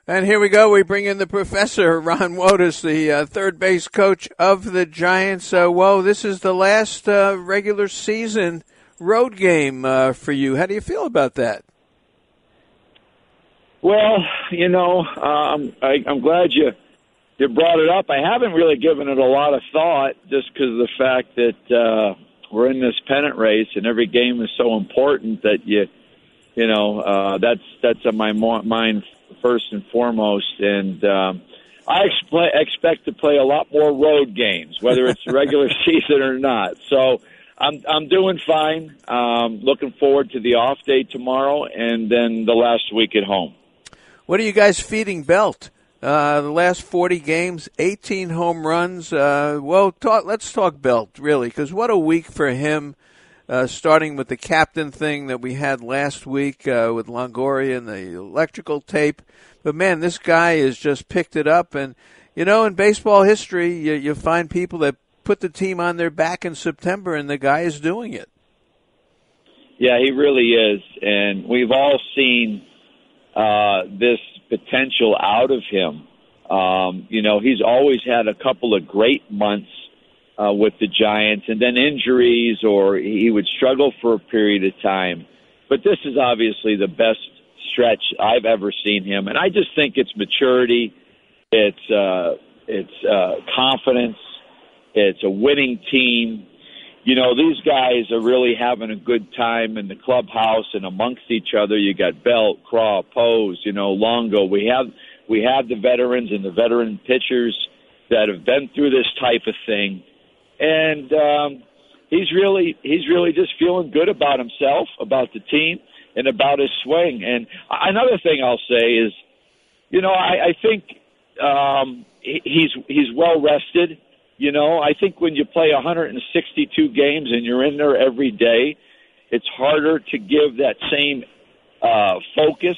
And here we go. We bring in the professor, Ron Wotus, the third base coach of the Giants. This is the last regular season road game for you. How do you feel about that? Well, I'm glad you brought it up. I haven't really given it a lot of thought just because of the fact that we're in this pennant race and every game is so important that that's on my mind first and foremost. And I expect to play a lot more road games, whether it's regular season or not. So I'm doing fine. Looking forward to the off day tomorrow and then the last week at home. What are you guys feeding Belt? The last 40 games, 18 home runs. Let's talk Belt, really, because what a week for him, starting with the captain thing that we had last week with Longoria and the electrical tape. But, man, this guy has just picked it up. And, in baseball history, you find people that put the team on their back in September, and the guy is doing it. Yeah, he really is. And we've all seen this potential out of him. He's always had a couple of great months with the Giants and then injuries, or he would struggle for a period of time. But this is obviously the best stretch I've ever seen him. And I just think it's maturity. It's confidence. It's a winning team. These guys are really having a good time in the clubhouse and amongst each other. You got Belt, Craw, Pose, Longo. We have the veterans and the veteran pitchers that have been through this type of thing. And he's really just feeling good about himself, about the team, and about his swing. And another thing I'll say is, I think he's well rested. I think when you play 162 games and you're in there every day, it's harder to give that same focus,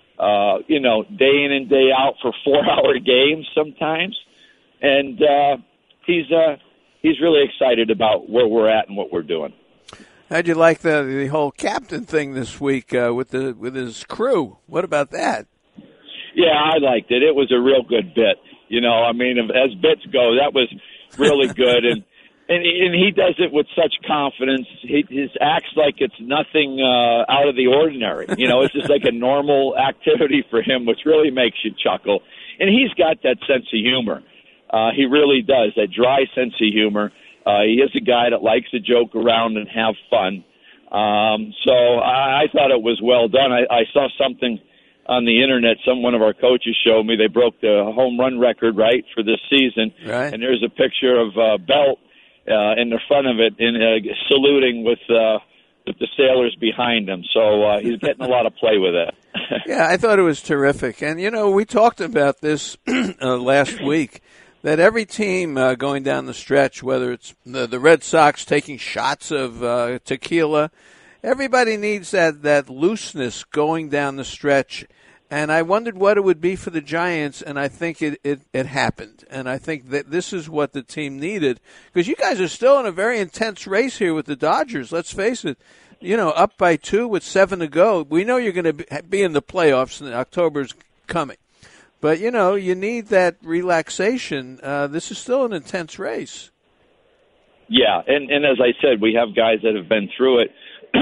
day in and day out for 4-hour games sometimes. And he's really excited about where we're at and what we're doing. How'd you like the whole captain thing this week with his crew? What about that? Yeah, I liked it. It was a real good bit. As bits go, that was really good, and he does it with such confidence. He acts like it's nothing out of the ordinary. It's just like a normal activity for him, which really makes you chuckle. And he's got that sense of humor. He really does, that dry sense of humor. He is a guy that likes to joke around and have fun. So I thought it was well done. I saw something on the internet, one of our coaches showed me they broke the home run record, right, for this season. Right. And there's a picture of Belt in the front of it saluting with the sailors behind him. So he's getting a lot of play with it. Yeah, I thought it was terrific. And, we talked about this last week, that every team going down the stretch, whether it's the Red Sox taking shots of tequila, everybody needs that looseness going down the stretch. And I wondered what it would be for the Giants, and I think it happened. And I think that this is what the team needed, because you guys are still in a very intense race here with the Dodgers. Let's face it, up by 2 with 7 to go. We know you're going to be in the playoffs, and October's coming. But, you need that relaxation. This is still an intense race. Yeah, and as I said, we have guys that have been through it.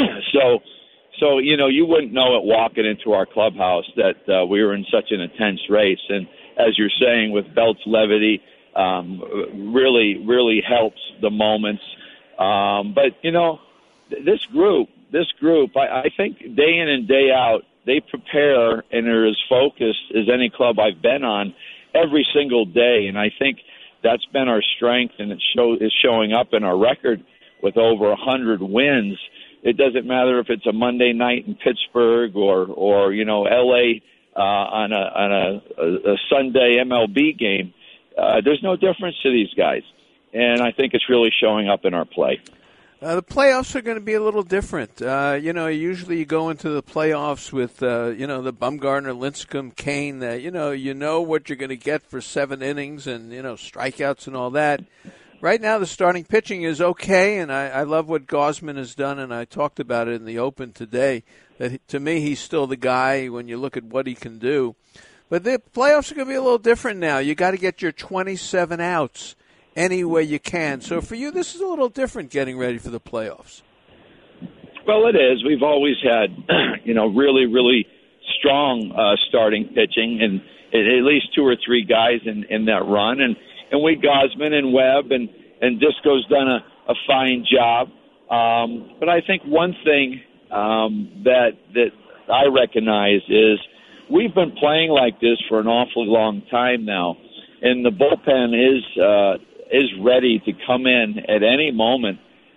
So you wouldn't know it walking into our clubhouse that we were in such an intense race. And as you're saying, with Belt's levity, really helps the moments. But this group, I think day in and day out, they prepare and are as focused as any club I've been on every single day. And I think that's been our strength, and it's showing up in our record with over 100 wins. It doesn't matter if it's a Monday night in Pittsburgh or L.A. On a Sunday MLB game. There's no difference to these guys, and I think it's really showing up in our play. The playoffs are going to be a little different. Usually you go into the playoffs with, the Bumgarner, Lincecum, Kane. You know what you're going to get for 7 innings and, strikeouts and all that. Right now the starting pitching is okay, and I love what Gausman has done, and I talked about it in the Open today, that to me he's still the guy when you look at what he can do. But the playoffs are going to be a little different now. You got to get your 27 outs any way you can. So for you, this is a little different getting ready for the playoffs. Well, it is. We've always had, really, really strong starting pitching, and at least 2 or 3 guys in that run. And we Gausman and Webb and Disco's done a fine job. But I think one thing that I recognize is we've been playing like this for an awfully long time now, and the bullpen is ready to come in at any moment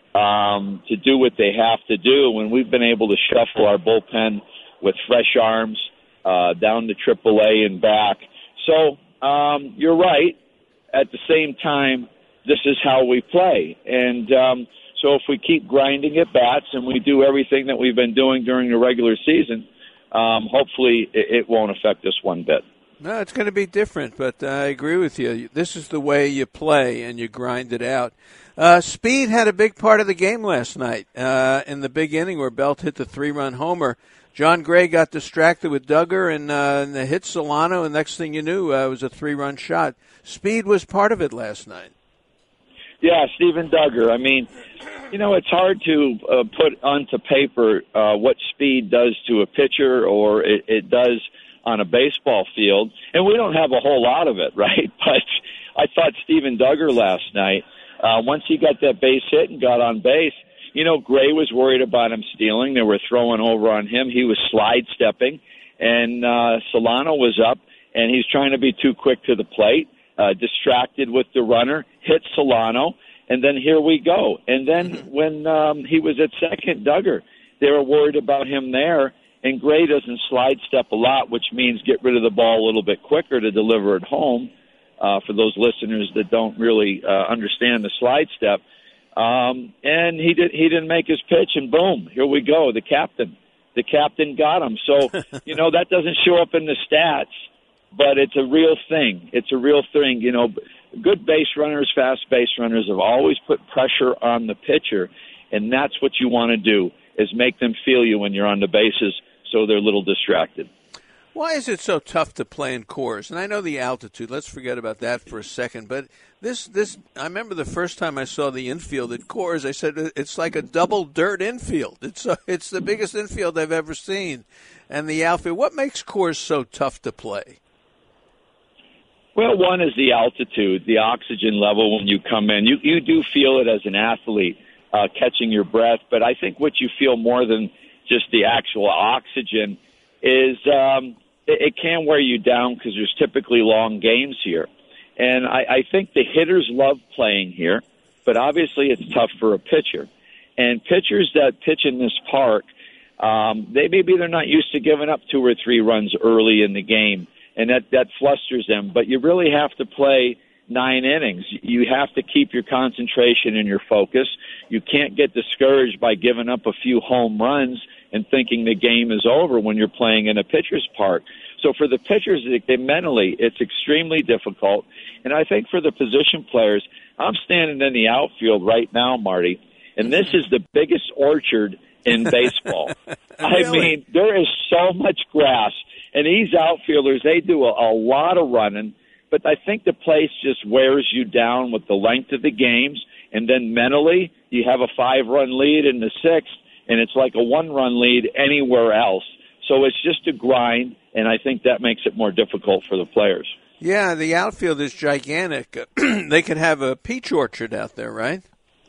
to do what they have to do. When we've been able to shuffle our bullpen with fresh arms down to AAA and back. So you're right. At the same time, this is how we play. And so if we keep grinding at bats and we do everything that we've been doing during the regular season, hopefully it won't affect us one bit. No, it's going to be different, but I agree with you. This is the way you play, and you grind it out. Speed had a big part of the game last night in the big inning where Belt hit the 3-run homer. John Gray got distracted with Duggar and hit Solano, and next thing you knew, it was a 3-run shot. Speed was part of it last night. Yeah, Steven Duggar. I mean, it's hard to put onto paper what speed does to a pitcher or it does on a baseball field, and we don't have a whole lot of it, right? But I thought Steven Duggar last night, once he got that base hit and got on base, Gray was worried about him stealing. They were throwing over on him. He was slide stepping, and Solano was up, and he's trying to be too quick to the plate, distracted with the runner, hit Solano, and then here we go. And then when he was at second, Duggar, they were worried about him there. And Gray doesn't slide step a lot, which means get rid of the ball a little bit quicker to deliver it home. For those listeners that don't really understand the slide step, and he didn't make his pitch, and boom, here we go. The captain got him. So that doesn't show up in the stats, but it's a real thing. It's a real thing. Good base runners, fast base runners have always put pressure on the pitcher, and that's what you want to do is make them feel you when you're on the bases, so they're a little distracted. Why is it so tough to play in Coors? And I know the altitude. Let's forget about that for a second. But this, I remember the first time I saw the infield at Coors, I said it's like a double dirt infield. It's the biggest infield I've ever seen. And the outfield. What makes Coors so tough to play? Well, one is the altitude, the oxygen level when you come in. You do feel it as an athlete, catching your breath. But I think what you feel more than just the actual oxygen is it can wear you down because there's typically long games here. And I think the hitters love playing here, but obviously it's tough for a pitcher. And pitchers that pitch in this park, they're not used to giving up 2 or 3 runs early in the game, and that flusters them. But you really have to play 9 innings. You have to keep your concentration and your focus. You can't get discouraged by giving up a few home runs and thinking the game is over when you're playing in a pitcher's park. So for the pitchers, mentally, it's extremely difficult. And I think for the position players, I'm standing in the outfield right now, Marty, and this is the biggest orchard in baseball. Really? I mean, there is so much grass. And these outfielders, they do a lot of running, but I think the place just wears you down with the length of the games. And then mentally, you have a 5-run lead in the 6th, and it's like a 1-run lead anywhere else. So it's just a grind, and I think that makes it more difficult for the players. Yeah, the outfield is gigantic. They could have a peach orchard out there, right?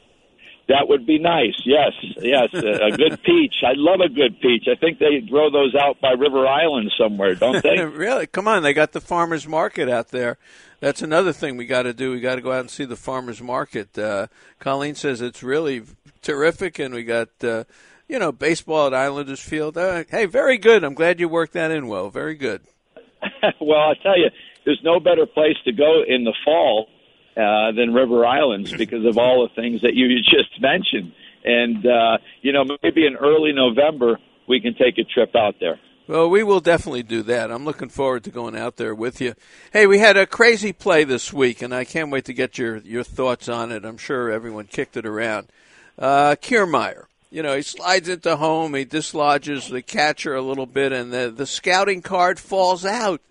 That would be nice, yes, a good peach. I love a good peach. I think they grow those out by River Island somewhere, don't they? Really? Come on, they got the farmer's market out there. That's another thing we got to do. We got to go out and see the farmer's market. Colleen says it's really terrific, and we got, baseball at Islanders Field. Hey, very good. I'm glad you worked that in well. Very good. Well, I'll tell you, there's no better place to go in the fall than River Islands because of all the things that you just mentioned. And, maybe in early November we can take a trip out there. Well, we will definitely do that. I'm looking forward to going out there with you. Hey, we had a crazy play this week, and I can't wait to get your thoughts on it. I'm sure everyone kicked it around. Kiermaier, he slides into home, he dislodges the catcher a little bit, and the scouting card falls out.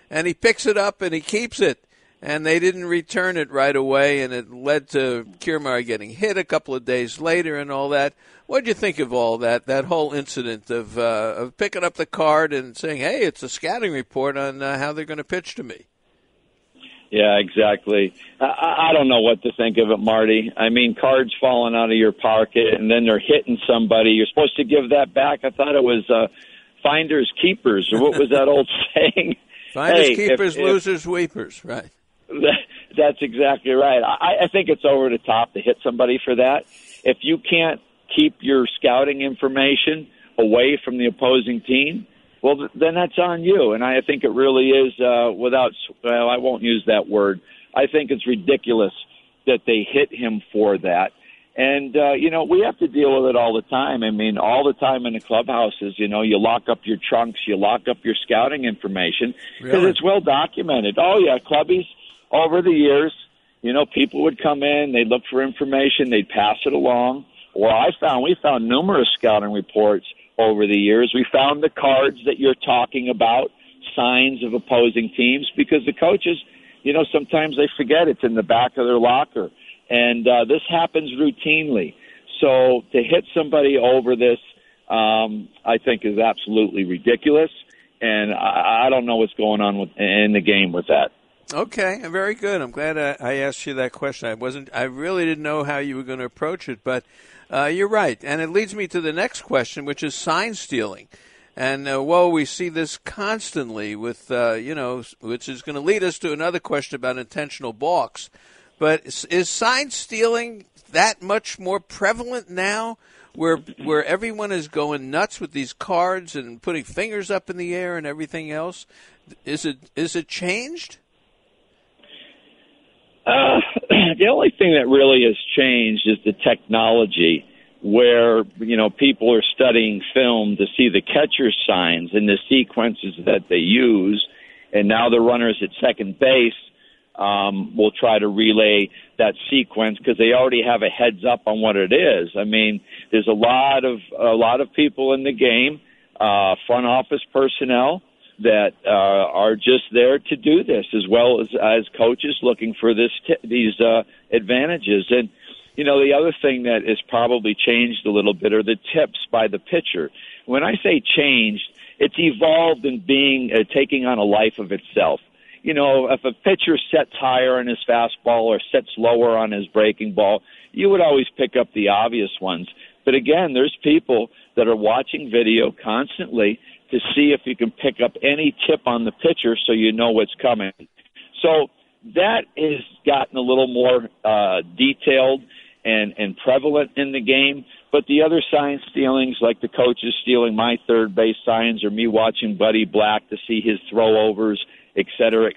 and he picks it up and he keeps it. And they didn't return it right away, and it led to Kiermaier getting hit a couple of days later and all that. What did you think of all that whole incident of picking up the card and saying, hey, it's a scouting report on how they're going to pitch to me? Yeah, exactly. I don't know what to think of it, Marty. I mean, cards falling out of your pocket, and then they're hitting somebody. You're supposed to give that back. I thought it was finders keepers, or what was that old saying? Finders keepers, losers weepers, right. That's exactly right. I think it's over the top to hit somebody for that. If you can't keep your scouting information away from the opposing team, well, then that's on you. And I think it really is I won't use that word. I think it's ridiculous that they hit him for that. And, we have to deal with it all the time. I mean, all the time in the clubhouses, you lock up your trunks, you lock up your scouting information because It's well documented. Oh, yeah, clubbies. Over the years, people would come in, they'd look for information, they'd pass it along. Well, we found numerous scouting reports over the years. We found the cards that you're talking about, signs of opposing teams, because the coaches, sometimes they forget it's in the back of their locker. And this happens routinely. So to hit somebody over this, I think is absolutely ridiculous. And I don't know what's going on in the game with that. Okay, very good. I'm glad I asked you that question. I really didn't know how you were going to approach it, but you're right. And it leads me to the next question, which is sign stealing. And, we see this constantly with, which is going to lead us to another question about intentional balks. But is sign stealing that much more prevalent now, where everyone is going nuts with these cards and putting fingers up in the air and everything else? Is it changed? The only thing that really has changed is the technology, where, people are studying film to see the catcher's signs and the sequences that they use. And now the runners at second base will try to relay that sequence because they already have a heads up on what it is. I mean, there's a lot of people in the game, front office personnel, that are just there to do this, as well as coaches looking for these advantages. And, the other thing that has probably changed a little bit are the tips by the pitcher. When I say changed, it's evolved in taking on a life of itself. If a pitcher sets higher on his fastball or sets lower on his breaking ball, you would always pick up the obvious ones. But again, there's people that are watching video constantly to see if you can pick up any tip on the pitcher so you know what's coming. So that has gotten a little more detailed and prevalent in the game. But the other sign stealings, like the coaches stealing my third base signs or me watching Buddy Black to see his throwovers, et cetera,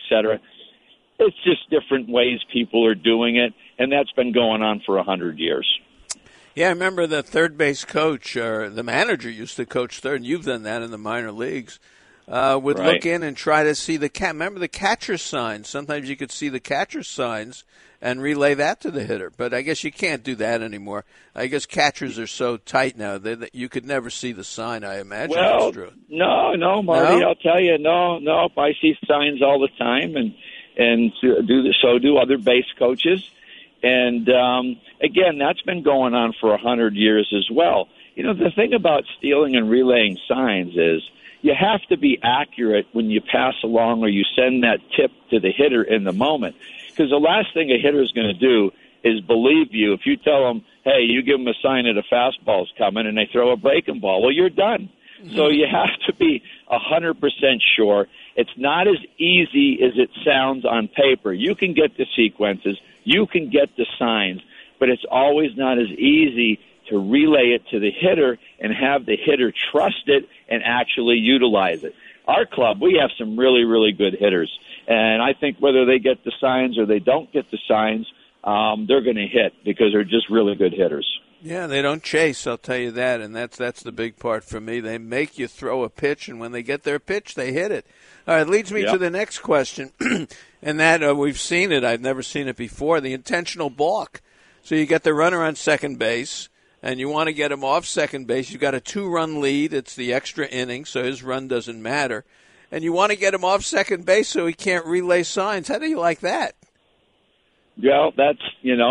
it's just different ways people are doing it, and that's been going on for 100 years. Yeah, I remember the third base coach, or the manager used to coach third, and you've done that in the minor leagues, would look in and try to see remember the catcher's signs. Sometimes you could see the catcher's signs and relay that to the hitter. But I guess you can't do that anymore. I guess catchers are so tight now that you could never see the sign, I imagine. Well, no, Marty, no? I'll tell you, no, I see signs all the time, and do other base coaches. And, again, that's been going on for 100 years as well. The thing about stealing and relaying signs is you have to be accurate when you pass along or you send that tip to the hitter in the moment. Because the last thing a hitter is going to do is believe you. If you tell them, hey, you give them a sign that a fastball's coming and they throw a breaking ball, well, you're done. Mm-hmm. So you have to be 100% sure. It's not as easy as it sounds on paper. You can get the sequences. You can get the signs, but it's always not as easy to relay it to the hitter and have the hitter trust it and actually utilize it. Our club, we have some really, really good hitters, and I think whether they get the signs or they don't get the signs, they're going to hit because they're just really good hitters. Yeah, they don't chase, I'll tell you that, and that's the big part for me. They make you throw a pitch, and when they get their pitch, they hit it. All right, leads me to the next question, and that we've seen it. I've never seen it before, the intentional balk. So you get the runner on second base, and you want to get him off second base. You've got a 2-run lead. It's the extra inning, so his run doesn't matter. and you want to get him off second base so he can't relay signs. How do you like that? Well, that's,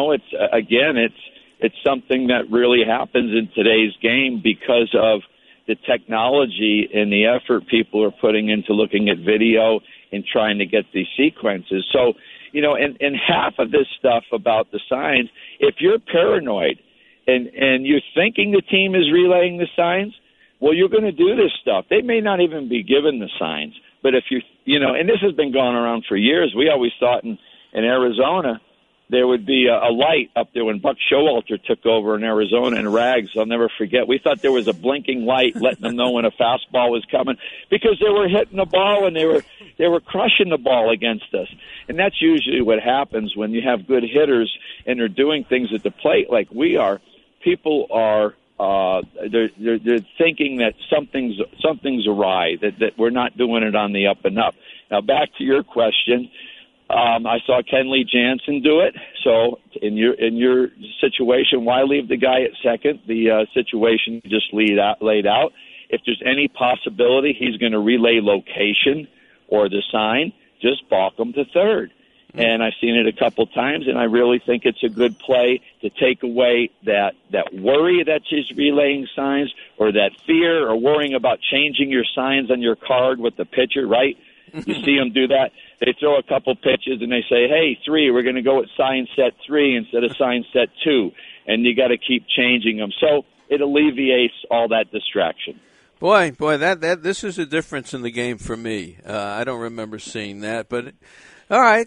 it's something that really happens in today's game because of the technology and the effort people are putting into looking at video and trying to get these sequences. So, and half of this stuff about the signs, if you're paranoid and you're thinking the team is relaying the signs, well, you're going to do this stuff. They may not even be given the signs. But if and this has been going around for years. We always thought in Arizona, there would be a light up there when Buck Showalter took over in Arizona in Rags. I'll never forget. We thought there was a blinking light letting them know when a fastball was coming because they were hitting the ball and they were crushing the ball against us. And that's usually what happens when you have good hitters and they're doing things at the plate like we are. People are they're thinking that something's awry, that we're not doing it on the up and up. Now back to your question. I saw Kenley Jansen do it. So in your situation, why leave the guy at second? The situation you just laid out. If there's any possibility he's going to relay location or the sign, just balk him to third. And I've seen it a couple times, and I really think it's a good play to take away that worry that he's relaying signs or that fear or worrying about changing your signs on your card with the pitcher, right? You see them do that. They throw a couple pitches and they say, hey, 3, we're going to go with sign set 3 instead of sign set 2. And you got to keep changing them. So it alleviates all that distraction. Boy, that this is a difference in the game for me. I don't remember seeing that, but all right,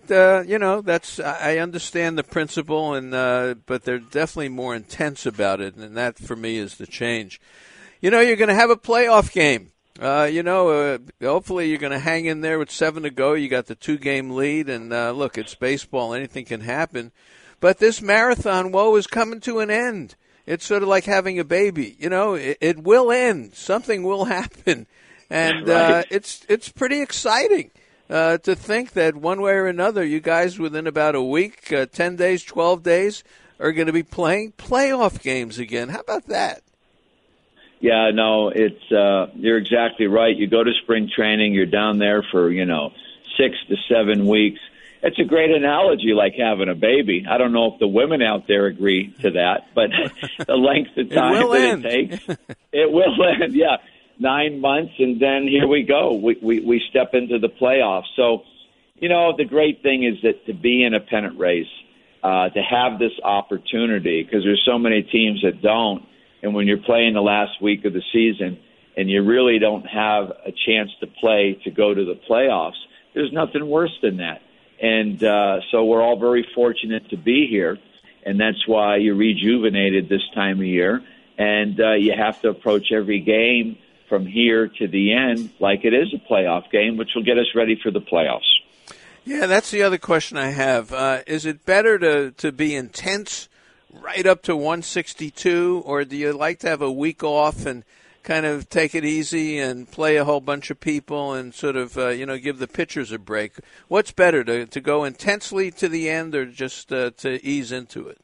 I understand the principle, but they're definitely more intense about it, and that for me is the change. You're going to have a playoff game. Hopefully you're going to hang in there with 7 to go. You got the 2-game lead, and look, it's baseball. Anything can happen. But this marathon woe is coming to an end. It's sort of like having a baby. It will end. Something will happen. And right. It's pretty exciting to think that one way or another, you guys within about a week, 10 days, 12 days, are going to be playing playoff games again. How about that? Yeah, no, it's you're exactly right. You go to spring training, you're down there for 6 to 7 weeks. It's a great analogy, like having a baby. I don't know if the women out there agree to that, but the length of time that it takes, it will end. Yeah, 9 months, and then here we go. We step into the playoffs. So, the great thing is that to be in a pennant race, to have this opportunity, because there's so many teams that don't. And when you're playing the last week of the season and you really don't have a chance to play to go to the playoffs, there's nothing worse than that. And so we're all very fortunate to be here, and that's why you're rejuvenated this time of year. And you have to approach every game from here to the end like it is a playoff game, which will get us ready for the playoffs. Yeah, that's the other question I have. Is it better to be intense right up to 162, or do you like to have a week off and kind of take it easy and play a whole bunch of people and sort of, give the pitchers a break? What's better, to go intensely to the end or just to ease into it?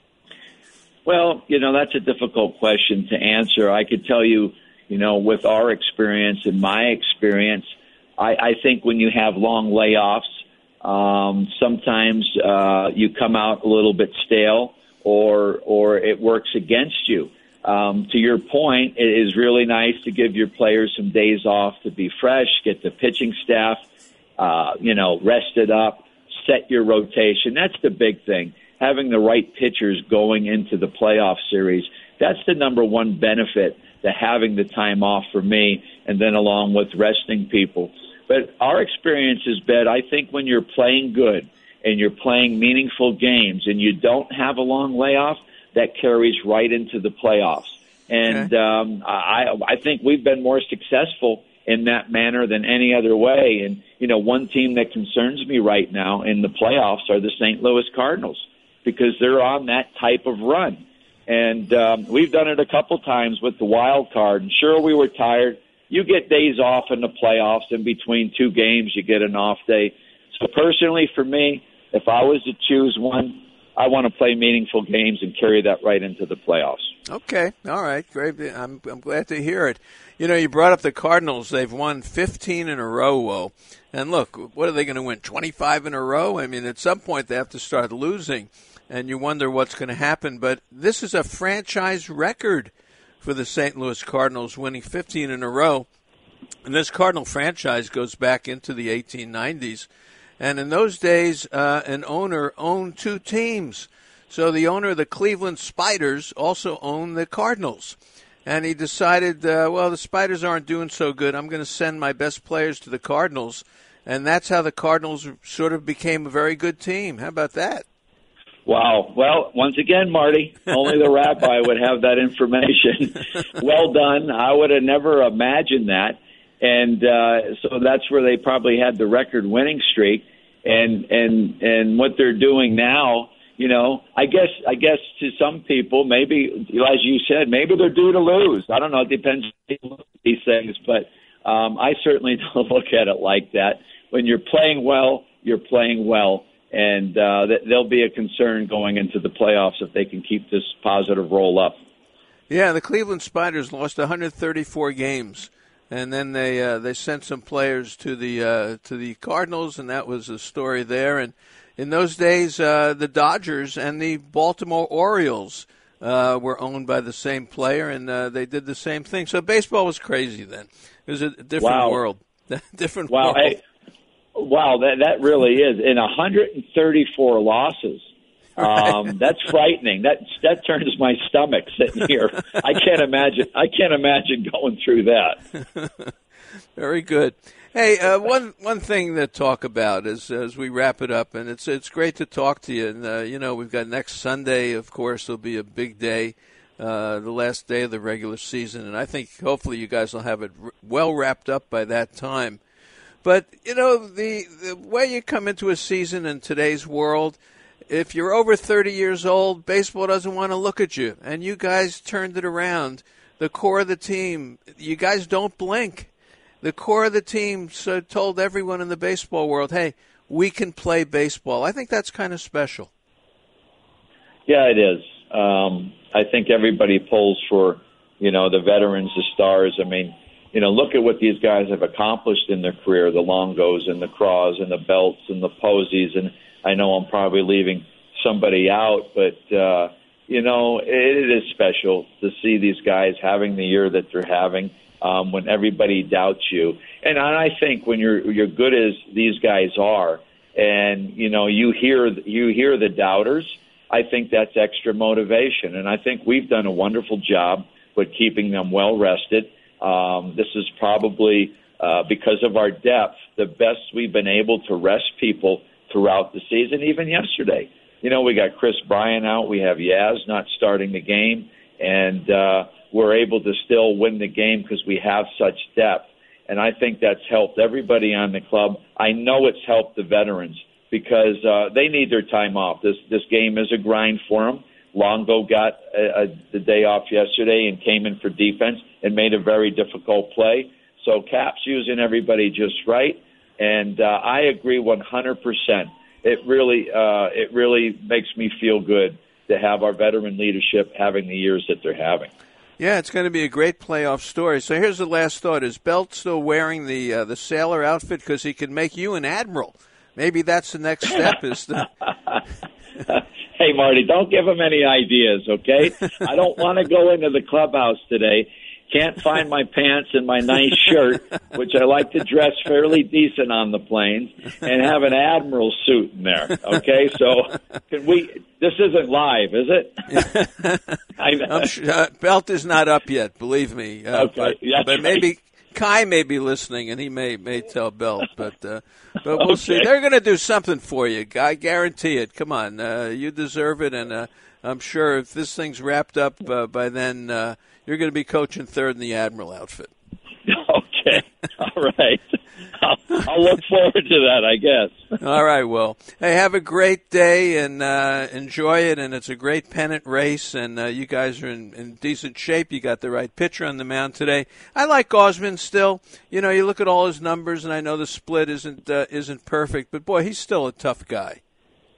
Well, that's a difficult question to answer. I could tell you, with our experience and my experience, I think when you have long layoffs, sometimes you come out a little bit stale, or it works against you. To your point, it is really nice to give your players some days off to be fresh, get the pitching staff, rested up, set your rotation. That's the big thing. Having the right pitchers going into the playoff series, that's the number one benefit to having the time off for me, and then along with resting people. But our experience has been, I think when you're playing good, and you're playing meaningful games and you don't have a long layoff, that carries right into the playoffs. And okay. I think we've been more successful in that manner than any other way. And, one team that concerns me right now in the playoffs are the St. Louis Cardinals, because they're on that type of run. And we've done it a couple times with the wild card. And sure, we were tired. You get days off in the playoffs. In between 2 games, you get an off day. So personally, for me, if I was to choose one, I want to play meaningful games and carry that right into the playoffs. Okay. All right. Great. I'm glad to hear it. You know, you brought up the Cardinals. They've won 15 in a row, Wo. And look, what are they going to win, 25 in a row? I mean, at some point they have to start losing, and you wonder what's going to happen. But this is a franchise record for the St. Louis Cardinals, winning 15 in a row. And this Cardinal franchise goes back into the 1890s. And in those days, an owner owned two teams. So the owner of the Cleveland Spiders also owned the Cardinals. And he decided, well, the Spiders aren't doing so good. I'm going to send my best players to the Cardinals. And that's how the Cardinals sort of became a very good team. How about that? Wow. Well, once again, Marty, only the rabbi would have that information. Well done. I would have never imagined that. And so that's where they probably had the record winning streak. And what they're doing now, you know, I guess to some people, maybe, as you said, maybe they're due to lose. I don't know. It depends on these things. But I certainly don't look at it like that. When you're playing well, you're playing well. And there'll be a concern going into the playoffs if they can keep this positive roll up. Yeah, the Cleveland Spiders lost 134 games. And then they sent some players to the Cardinals, and that was the story there. And in those days, the Dodgers and the Baltimore Orioles were owned by the same player, and they did the same thing. So baseball was crazy then. It was a different world. Different world. Hey, wow, that really is. In 134 losses. Right. That's frightening. That turns my stomach sitting here. I can't imagine going through that. Very good. Hey, one thing to talk about is as we wrap it up, and it's great to talk to you. And you know, we've got next Sunday. Of course, will be a big day, the last day of the regular season, and I think hopefully you guys will have it well wrapped up by that time. But you know, the way you come into a season in today's world. If you're over 30 years old, baseball doesn't want to look at you. And you guys turned it around. The core of the team, you guys don't blink. The core of the team told everyone in the baseball world, hey, we can play baseball. I think that's kind of special. Yeah, it is. I think everybody pulls for, you know, the veterans, the stars. I mean, you know, look at what these guys have accomplished in their career, the Longos and the Craws and the Belts and the Posies, and I know I'm probably leaving somebody out, but, you know, it is special to see these guys having the year that they're having when everybody doubts you. And I think when you're good as these guys are and, you know, you hear the doubters, I think that's extra motivation. And I think we've done a wonderful job with keeping them well rested. This is probably, because of our depth, the best we've been able to rest people throughout the season, even yesterday. You know, we got Chris Bryant out. We have Yaz not starting the game. And we're able to still win the game because we have such depth. And I think that's helped everybody on the club. I know it's helped the veterans because they need their time off. This game is a grind for them. Longo got the day off yesterday and came in for defense and made a very difficult play. So Cap's using everybody just right. And I agree 100%. It really makes me feel good to have our veteran leadership having the years that they're having. Yeah, it's going to be a great playoff story. So here's the last thought. Is Belt still wearing the sailor outfit because he can make you an admiral? Maybe that's the next step. Hey, Marty, don't give him any ideas, okay? I don't want to go into the clubhouse today. Can't find my pants and my nice shirt, which I like to dress fairly decent on the planes, and have an admiral suit in there. Okay, so this isn't live, is it? I'm sure, Belt is not up yet, believe me. Okay, but maybe Kai may be listening, and he may tell Belt, but we'll see. They're going to do something for you, I guarantee it. Come on, you deserve it, and I'm sure if this thing's wrapped up by then. You're going to be coaching third in the Admiral outfit. Okay. All right. I'll look forward to that, I guess. All right, well. Hey, have a great day and enjoy it, and it's a great pennant race, and you guys are in decent shape. You got the right pitcher on the mound today. I like Gausman still. You know, you look at all his numbers, and I know the split isn't perfect, but, boy, he's still a tough guy.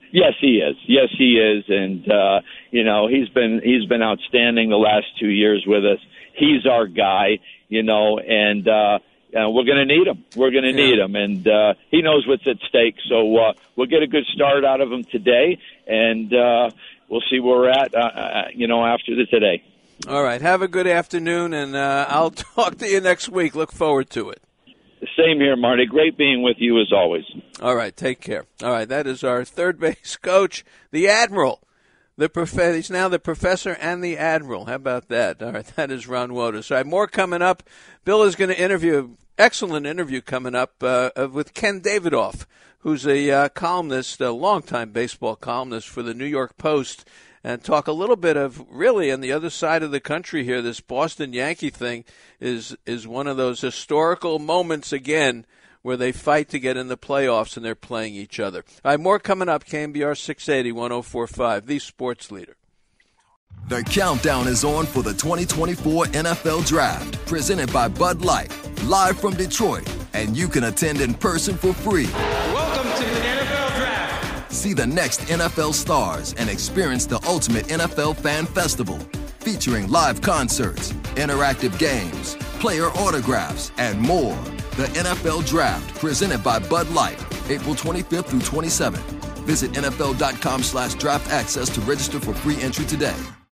Yes, he is. Yes, he is. And, he's been outstanding the last 2 years with us. He's our guy, and we're going to need him. We're going to need him. And he knows what's at stake. So we'll get a good start out of him today, and we'll see where we're at, after today. All right. Have a good afternoon, and I'll talk to you next week. Look forward to it. Same here, Marty. Great being with you as always. All right, take care. All right, that is our third base coach, the Admiral. He's now the professor and the Admiral. How about that? All right, that is Ron Wotus. All right, more coming up. Bill is going to interview, excellent interview coming up with Ken Davidoff, who's a columnist, a longtime baseball columnist for the New York Post, and talk a little bit of really on the other side of the country here. This Boston Yankee thing is one of those historical moments again where they fight to get in the playoffs and they're playing each other. All right, more coming up. KNBR 680 1045, the sports leader. The countdown is on for the 2024 NFL Draft, presented by Bud Light, live from Detroit, and you can attend in person for free. Welcome to the NFL Draft. See the next NFL stars and experience the ultimate NFL Fan Festival, featuring live concerts, interactive games, player autographs, and more. The NFL Draft, presented by Bud Light, April 25th through 27th. Visit NFL.com/draft access to register for free entry today.